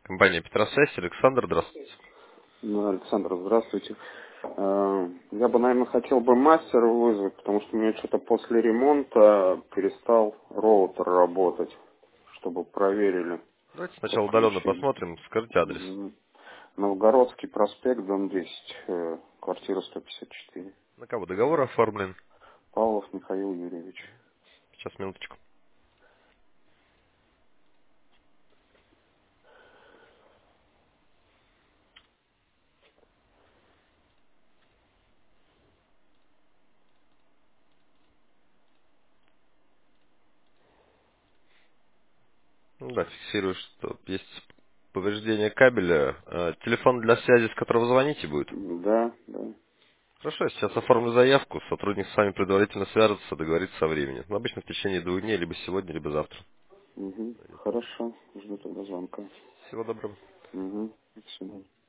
Компания Петросвязь, Александр, здравствуйте. Ну, Александр, здравствуйте. Я бы, наверное, хотел бы мастера вызвать, потому что у меня что-то после ремонта перестал роутер работать, чтобы проверили Давайте сначала удаленно подключение. посмотрим, скажите адрес. Мгм. Новгородский проспект, дом 10, квартира 154. На кого договор оформлен? Павлов Михаил Юрьевич. Сейчас, минуточку. Ну да, фиксирую, что есть повреждение кабеля. Телефон для связи, с которого звоните, будет? Да, да. Хорошо, я сейчас оформлю заявку. Сотрудник с вами предварительно свяжется, договорится со временем. Ну, обычно в течение 2 дней, либо сегодня, либо завтра. Хорошо, жду тогда звонка. Всего доброго. Угу. До свидания.